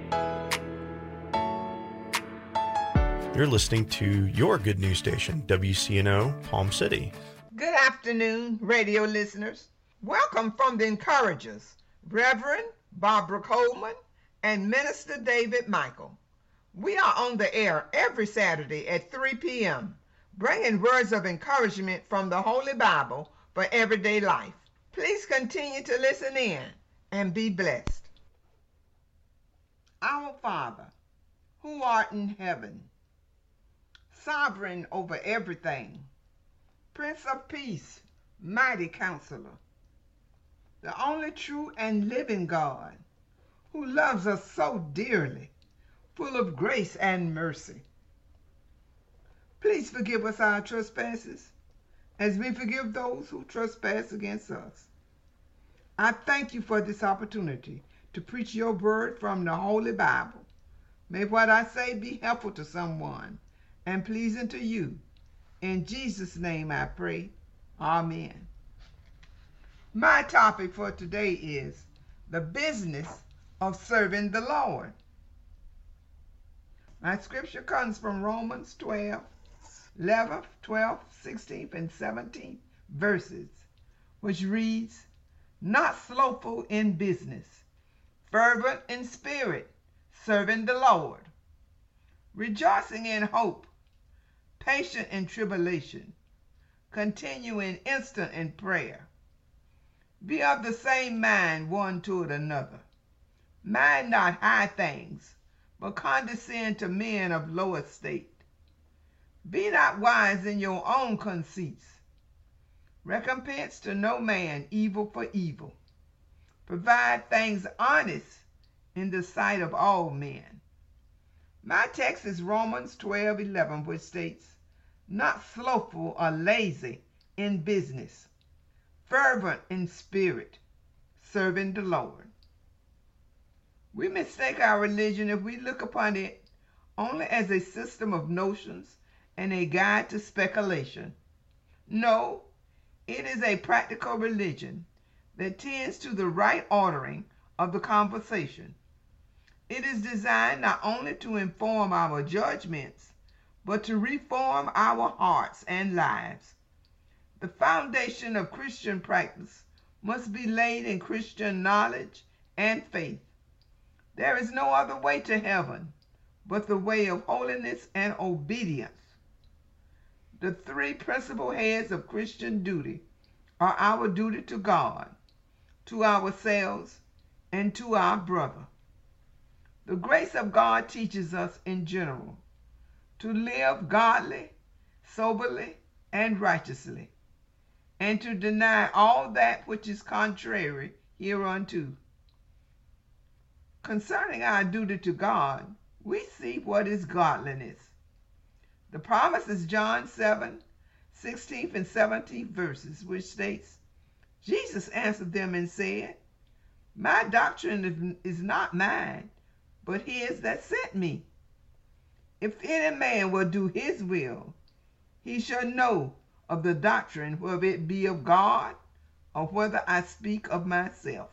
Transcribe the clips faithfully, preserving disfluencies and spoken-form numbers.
You're listening to your good news station, W C N O Palm City. Good afternoon, radio listeners. Welcome from the Encouragers, Reverend Barbara Coleman and Minister David Michael. We are on the air every Saturday at three p.m., bringing words of encouragement from the Holy Bible for everyday life. Please continue to listen in and be blessed. Our Father, who art in heaven, sovereign over everything, Prince of Peace, mighty Counselor, the only true and living God, who loves us so dearly, full of grace and mercy. Please forgive us our trespasses, as we forgive those who trespass against us. I thank you for this opportunity to preach your word from the Holy Bible. May what I say be helpful to someone and pleasing to you. In Jesus' name I pray. Amen. My topic for today is the business of serving the Lord. My scripture comes from Romans twelve, eleven, twelve, sixteen, and seventeen verses, which reads, "Not slothful in business, fervent in spirit, serving the Lord, rejoicing in hope, patient in tribulation, continuing instant in prayer. Be of the same mind one toward another. Mind not high things, but condescend to men of low estate. Be not wise in your own conceits. Recompense to no man evil for evil. Provide things honest in the sight of all men." My text is Romans twelve eleven, which states, "Not slothful or lazy in business, fervent in spirit, serving the Lord." We mistake our religion if we look upon it only as a system of notions and a guide to speculation. No, it is a practical religion that tends to the right ordering of the conversation. It is designed not only to inform our judgments, but to reform our hearts and lives. The foundation of Christian practice must be laid in Christian knowledge and faith. There is no other way to heaven but the way of holiness and obedience. The three principal heads of Christian duty are our duty to God, to ourselves, and to our brother. The grace of God teaches us in general to live godly, soberly, and righteously, and to deny all that which is contrary hereunto. Concerning our duty to God, we see what is godliness. The promise is John seven, sixteenth and seventeenth verses, which states, "Jesus answered them and said, My doctrine is not mine, but his that sent me. If any man will do his will, he shall know of the doctrine, whether it be of God or whether I speak of myself."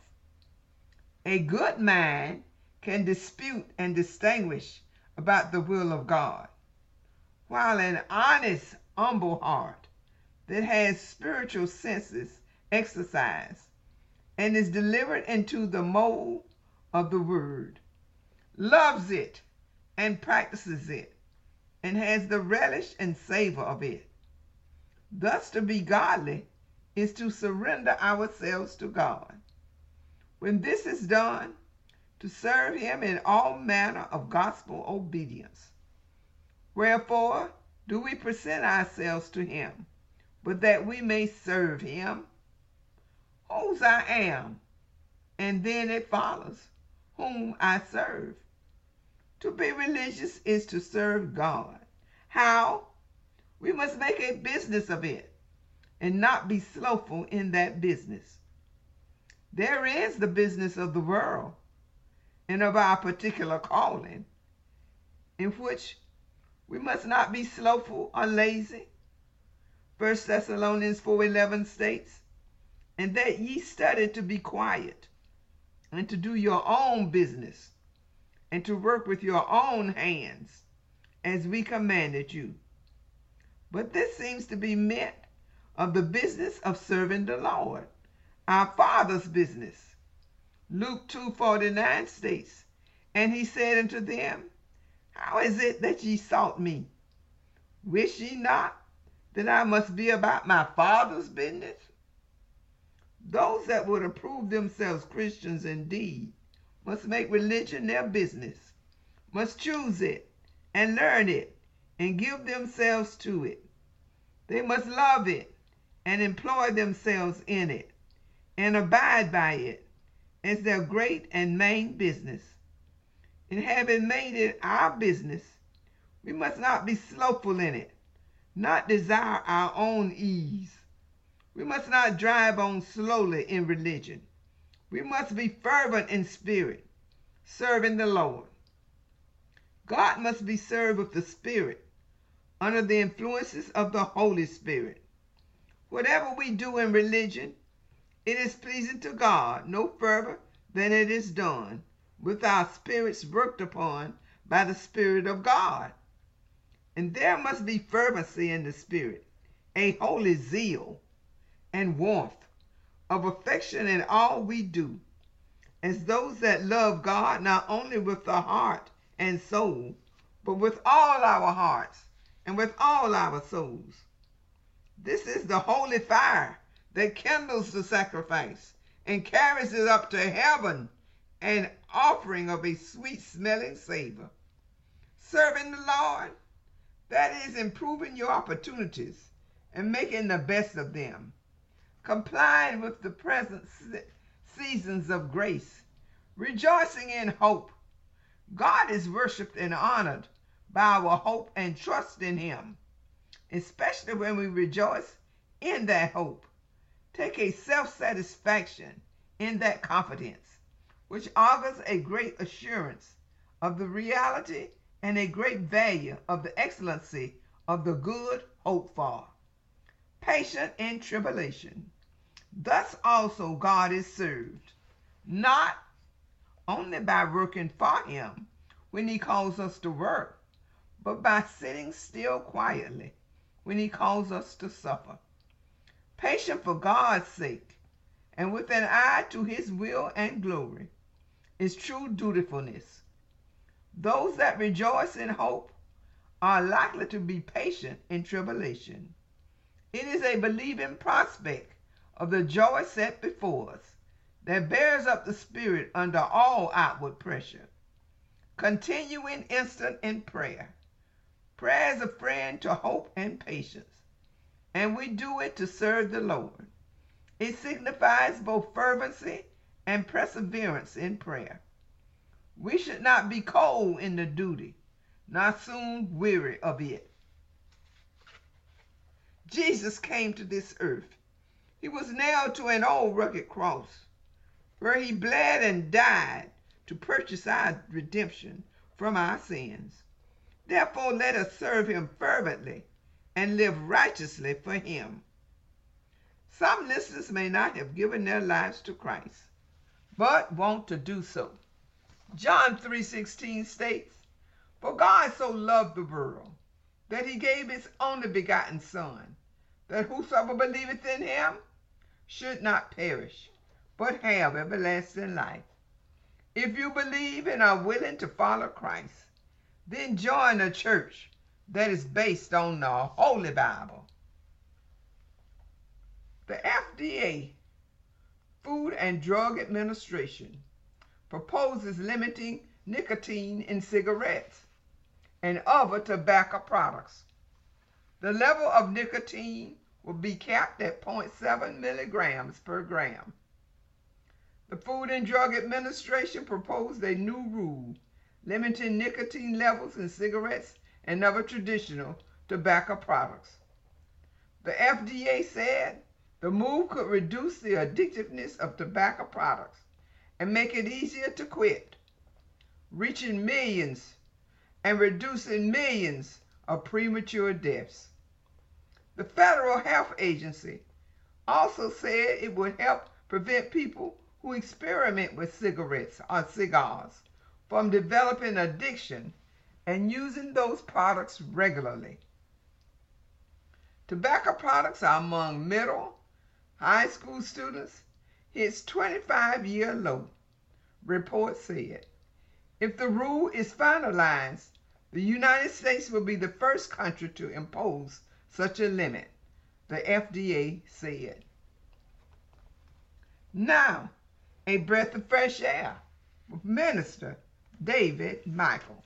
A good man can dispute and distinguish about the will of God, while an honest, humble heart that has spiritual senses exercised and is delivered into the mold of the word, loves it and practices it, and has the relish and savor of it. Thus to be godly is to surrender ourselves to God. When this is done, to serve him in all manner of gospel obedience. Wherefore do we present ourselves to him, but that we may serve him? Whose I am, and then it follows, whom I serve. To be religious is to serve God. How? We must make a business of it, and not be slothful in that business. There is the business of the world, and of our particular calling, in which we must not be slothful or lazy. First Thessalonians four eleven states, "And that ye study to be quiet, and to do your own business, and to work with your own hands, as we commanded you. But this seems to be meant of the business of serving the Lord, our Father's business. Luke two forty-nine states, and he said unto them, How is it that ye sought me? Wish ye not that I must be about my Father's business? Those that would approve themselves Christians indeed must make religion their business, must choose it and learn it and give themselves to it. They must love it and employ themselves in it and abide by it as their great and main business. And having made it our business, we must not be slothful in it, not desire our own ease. We must not drive on slowly in religion. We must be fervent in spirit, serving the Lord. God must be served with the Spirit, under the influences of the Holy Spirit. Whatever we do in religion, it is pleasing to God no further than it is done with our spirits worked upon by the Spirit of God. And there must be fervency in the Spirit, a holy zeal and warmth of affection in all we do, as those that love God not only with the heart and soul, but with all our hearts and with all our souls. This is the holy fire that kindles the sacrifice and carries it up to heaven, an offering of a sweet-smelling savor. Serving the Lord, that is improving your opportunities and making the best of them, complying with the present seasons of grace, rejoicing in hope. God is worshiped and honored by our hope and trust in him, especially when we rejoice in that hope. Take a self-satisfaction in that confidence, which augurs a great assurance of the reality and a great value of the excellency of the good hoped for. Patient in tribulation. Thus also God is served, not only by working for him when he calls us to work, but by sitting still quietly when he calls us to suffer. Patient for God's sake, and with an eye to his will and glory, is true dutifulness. Those that rejoice in hope are likely to be patient in tribulation. It is a believing prospect of the joy set before us that bears up the spirit under all outward pressure. Continuing instant in prayer. Prayer is a friend to hope and patience, and we do it to serve the Lord. It signifies both fervency and perseverance in prayer. We should not be cold in the duty, nor soon weary of it. Jesus came to this earth. He was nailed to an old rugged cross, where he bled and died to purchase our redemption from our sins. Therefore, let us serve him fervently and live righteously for him. Some listeners may not have given their lives to Christ, but want to do so. John three sixteen states, For God so loved the world, that he gave his only begotten Son, that whosoever believeth in him should not perish, but have everlasting life. If you believe and are willing to follow Christ, then join a church that is based on the Holy Bible. The F D A, Food and Drug Administration, proposes limiting nicotine in cigarettes and other tobacco products. The level of nicotine will be capped at zero point seven milligrams per gram. The Food and Drug Administration proposed a new rule limiting nicotine levels in cigarettes and other traditional tobacco products. The F D A said the move could reduce the addictiveness of tobacco products and make it easier to quit, reaching millions and reducing millions of premature deaths. The Federal Health Agency also said it would help prevent people who experiment with cigarettes or cigars from developing addiction and using those products regularly. Tobacco products are among middle, high school students hits twenty-five year low, report said. If the rule is finalized, the United States will be the first country to impose such a limit, the F D A said. Now, a breath of fresh air with Minister David Michael.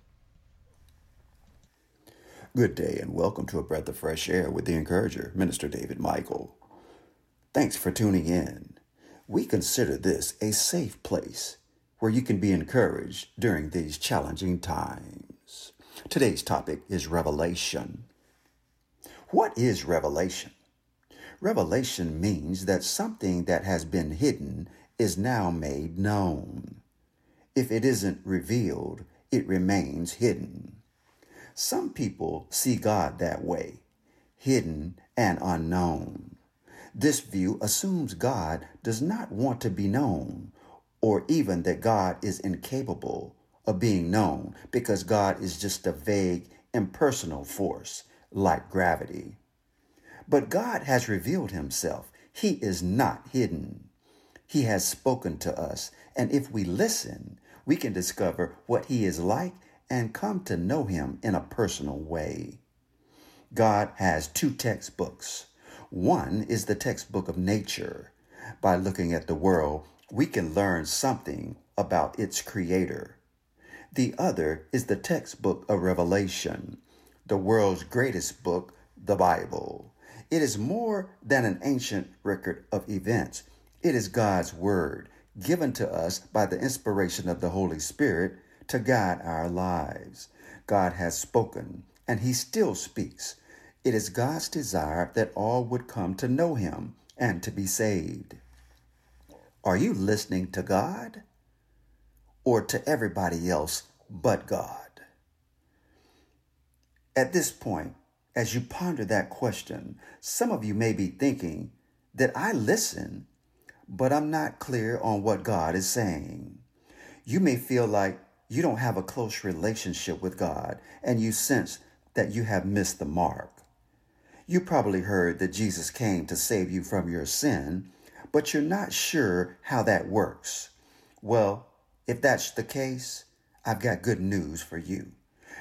Good day and welcome to A Breath of Fresh Air with the Encourager, Minister David Michael. Thanks for tuning in. We consider this a safe place where you can be encouraged during these challenging times. Today's topic is revelation. What is revelation? Revelation means that something that has been hidden is now made known. If it isn't revealed, it remains hidden. Some people see God that way, hidden and unknown. This view assumes God does not want to be known, or even that God is incapable of being known because God is just a vague, impersonal force like gravity. But God has revealed himself. He is not hidden. He has spoken to us, and if we listen, we can discover what he is like and come to know him in a personal way. God has two textbooks. One is the textbook of nature. By looking at the world, we can learn something about its creator. The other is the textbook of Revelation, the world's greatest book, the Bible. It is more than an ancient record of events. It is God's word, given to us by the inspiration of the Holy Spirit to guide our lives. God has spoken, and he still speaks. It is God's desire that all would come to know him and to be saved. Are you listening to God or to everybody else but God? At this point, as you ponder that question, some of you may be thinking that I listen, but I'm not clear on what God is saying. You may feel like you don't have a close relationship with God, and you sense that you have missed the mark. You probably heard that Jesus came to save you from your sin, but you're not sure how that works. Well, if that's the case, I've got good news for you.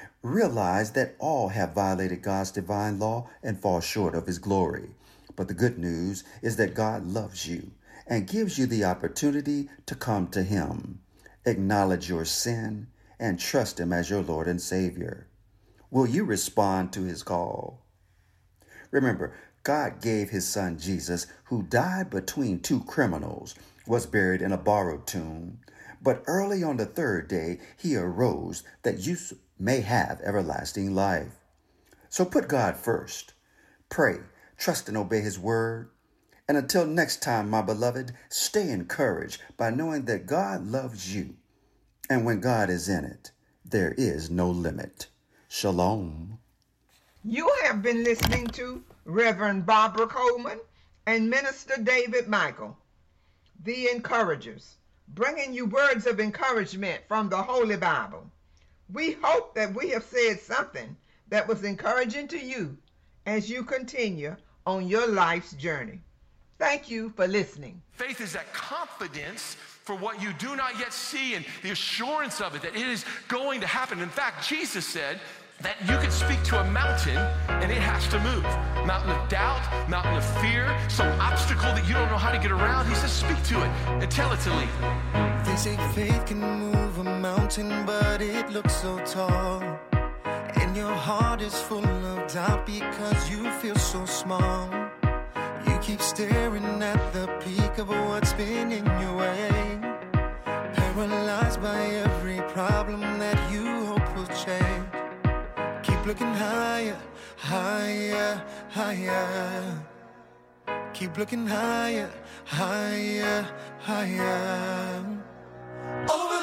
Realize that all have violated God's divine law and fall short of his glory. But the good news is that God loves you and gives you the opportunity to come to him. Acknowledge your sin and trust him as your Lord and Savior. Will you respond to his call? Remember, God gave his son Jesus, who died between two criminals, was buried in a borrowed tomb. But early on the third day, he arose that you may have everlasting life. So put God first. Pray, trust and obey his word. And until next time, my beloved, stay encouraged by knowing that God loves you. And when God is in it, there is no limit. Shalom. You have been listening to Reverend Barbara Coleman and Minister David Michael, the Encouragers, bringing you words of encouragement from the Holy Bible. We hope that we have said something that was encouraging to you as you continue on your life's journey. Thank you for listening. Faith is that confidence for what you do not yet see and the assurance of it, that it is going to happen. In fact, Jesus said that you can speak to a mountain and it has to move. Mountain of doubt, mountain of fear, some obstacle that you don't know how to get around. He says, speak to it and tell it to leave. They say faith can move a mountain, but it looks so tall. And your heart is full of doubt because you feel so small. You keep staring at the peak of what's been in your way, paralyzed by every problem that you hope will change. Keep looking higher, higher, higher. Keep looking higher, higher, higher. Over